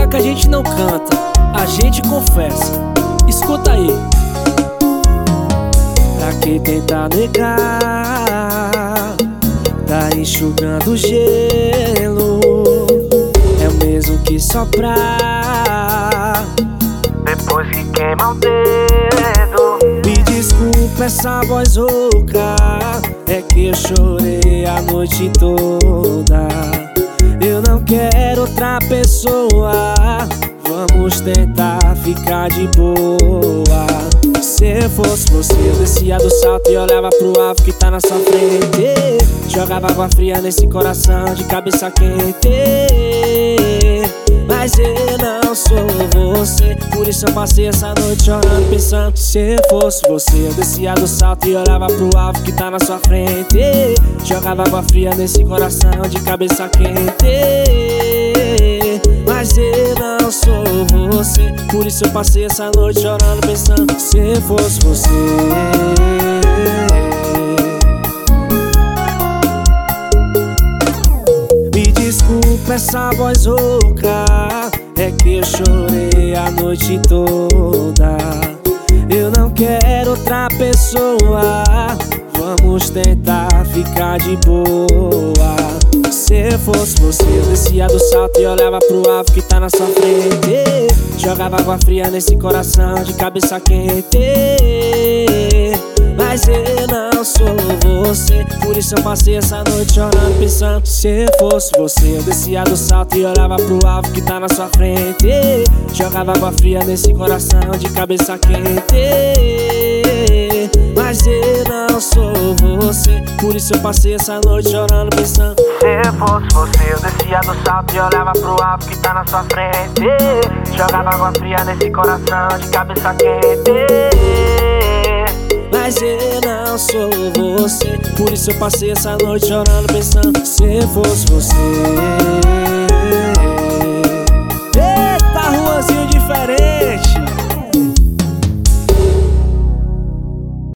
que a gente não canta, a gente confessa. Escuta aí. Pra que tentar negar? Tá enxugando gelo. É o mesmo que soprar depois que queima o dedo. Me desculpa essa voz rouca, é que eu chorei a noite toda. Eu não quero outra pessoa, vamos tentar ficar de boa. Se eu fosse você, eu descia do salto e olhava pro alvo que tá na sua frente. Jogava água fria nesse coração de cabeça quente. Mas eu não sou você, por isso eu passei essa noite chorando pensando. Se eu fosse você, eu descia do salto e olhava pro alvo que tá na sua frente. Jogava água fria nesse coração de cabeça quente. Mas eu não sou você, por isso eu passei essa noite chorando pensando. Se eu fosse você. Desculpa essa voz rouca, é que eu chorei a noite toda. Eu não quero outra pessoa, vamos tentar ficar de boa. Se eu fosse você, eu descia do salto e olhava pro alvo que tá na sua frente. Jogava água fria nesse coração de cabeça quente. Mas eu não sou você, por isso eu passei essa noite chorando pensando. Se eu fosse você, eu descia do salto e olhava pro alvo que tá na sua frente. Jogava água fria nesse coração de cabeça quente. Mas eu não sou você, por isso eu passei essa noite chorando pensando. Se eu fosse você, eu descia do salto e olhava pro alvo que tá na sua frente. Jogava água fria nesse coração de cabeça quente. Mas eu não sou você, por isso eu passei essa noite chorando pensando. Se eu fosse você.